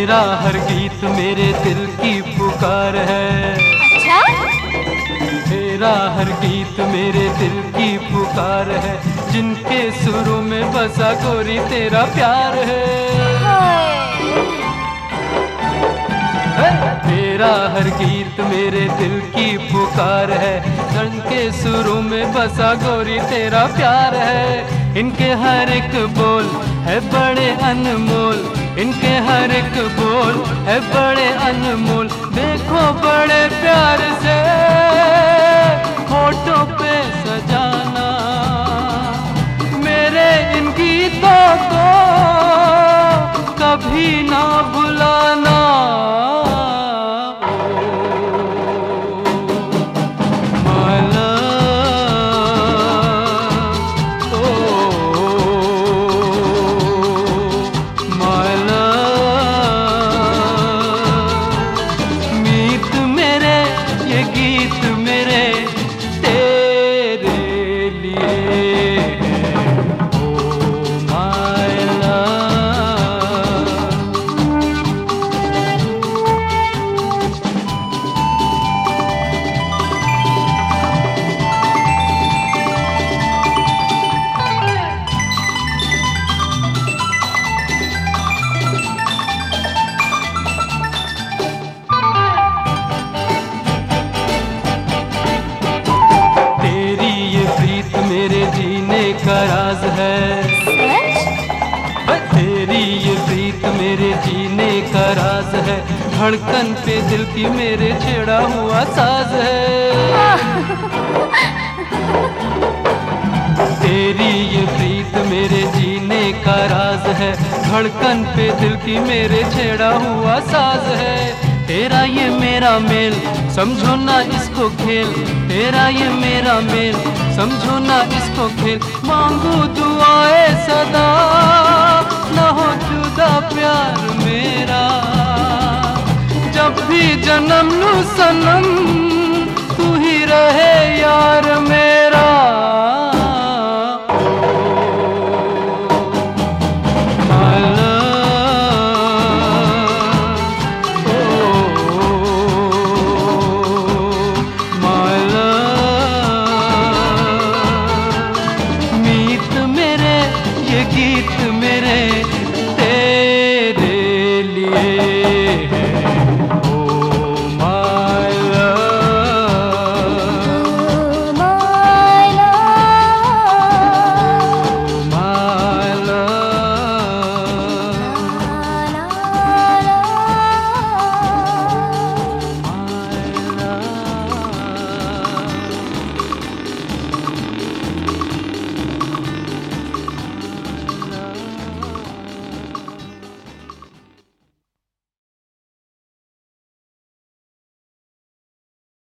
तेरा हर गीत मेरे दिल की पुकार है। अच्छा? तेरा हर गीत मेरे दिल की पुकार है, जिनके सुरों में बसा गोरी तेरा प्यार है। तेरा हर गीत मेरे दिल की पुकार है, जिनके सुरों में बसा गोरी तेरा प्यार है। इनके हर एक बोल है बड़े अनमोल, इनके हर एक बोल है बड़े अनमोल। देखो बड़े प्यार से होठों पे सजाना मेरे इन गीतों को कभी ना भुलाना। मेरे जीने का राज है। तेरी ये प्रीत मेरे जीने का राज है, धड़कन पे दिल की मेरे छेड़ा हुआ साज है। तेरी ये प्रीत मेरे जीने का राज है, धड़कन पे दिल की मेरे छेड़ा हुआ साज है। तेरा ये मेरा मेल समझो ना इसको खेल, तेरा ये मेरा मेल समझो ना इसको खेल। मांगू दुआएं सदा ना हो जुदा प्यार मेरा, जब भी जन्म लूं सनम